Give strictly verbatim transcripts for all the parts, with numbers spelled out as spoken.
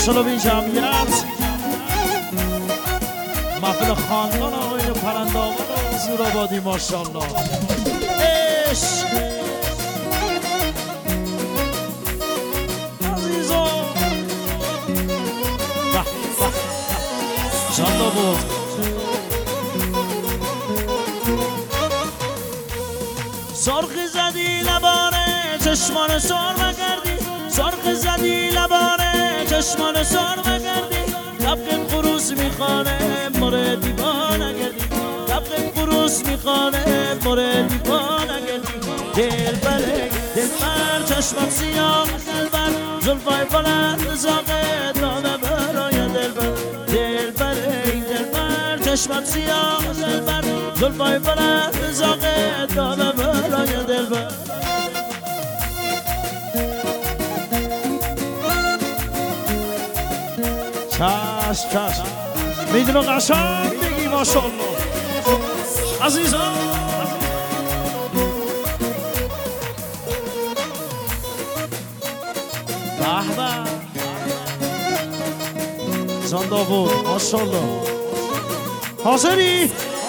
ماشاءالله به این جمعیت محفل خاندان آقای پرنده آقا زورآبادی ماشاءالله عشق عزیزان به به جان بود سرخ زدی لبانه چشمان سرمه کردی سرخ زدی لبانه چشمان سرمه کردی لبقین خروس میخانه مره دیوانه کردی لبقین خروس میخانه مره دیوانه کردی دل بره دل بر چشمم سیاه دل بر زلفای بلند زاقه داده برای دل بر دل بره دل بر چشمم سیاه دل بر زلفای بلند زاقه داده برای دل بر چشم چشم میدونو قشنگ بگی ماشاءالله عزیزان به به جان داوود ماشاءالله حاضری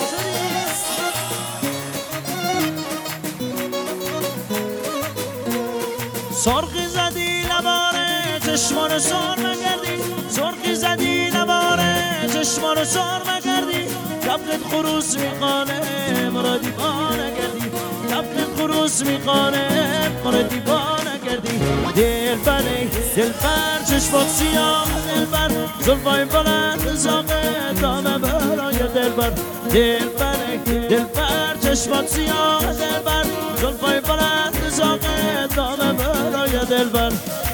سرخی زدی لبانه چشمان سرمه کردی سرخی زدی لبانه چشمان سرمه کردی لبقت خروس میخانه مرا دیوانه کردی لبقت خروس میخانه مرا دیوانه کردی دل بره دل بر چشمات سیاه دل بر زلفای بلند زاقه داده برای دل بر دل بره دل بر چشمات سیاه دل بر زلفای بلند زاقه داده برای دل بر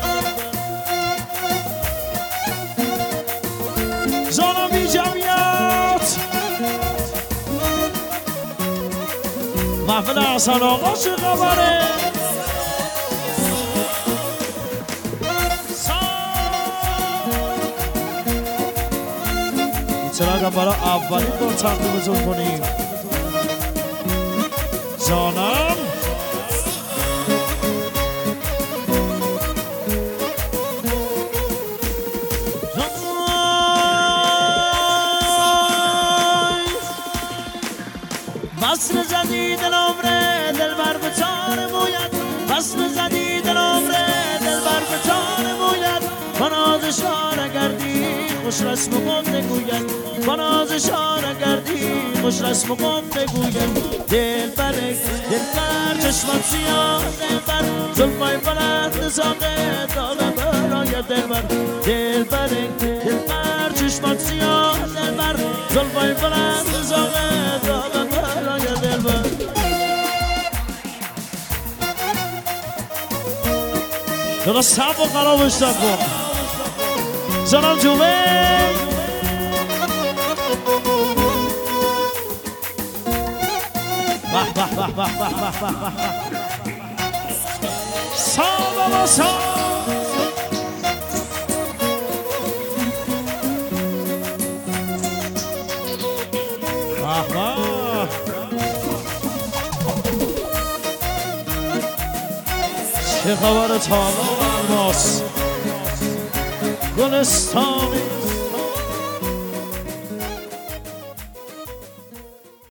زانمی جمعیت محفل حسن آقا چه خبره این چراغ برای اولین بار تقدیمتون کنیم جانم وصل زدی دل عمره دل بر به تار موید وصل زدی دل عمره دل بر به تار موید بناز اشاره کردی خوش رسم و قم بگوید بناز اشاره کردی خوش رسم و قم بگوید دل بره دل بر چشمات سیاه دل بر زلفای بلند زاقه داده برای دل بر دل بره دل بر چشمات سیاه دل بر زلفای بلند زاقه داده برای دل بر درست سب و خرابش نکن زنم جوبه به به به به به به به سام و سام به به چه خبر تالا و الماس گلستانی